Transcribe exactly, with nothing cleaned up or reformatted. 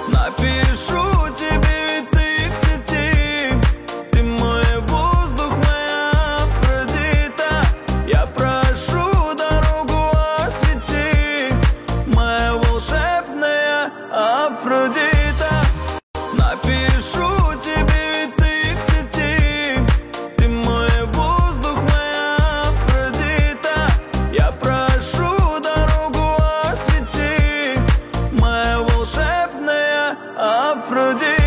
Напишу тебе, ведь ты в сети. Ты мой воздух, моя Афродита. Я прошу, дорогу освети, моя волшебная Афродита. Напишу тебе, ведь ты в сети. Ты мой воздух, моя Афродита. Я прошу, дорогу освети, моя волшебная Афродита.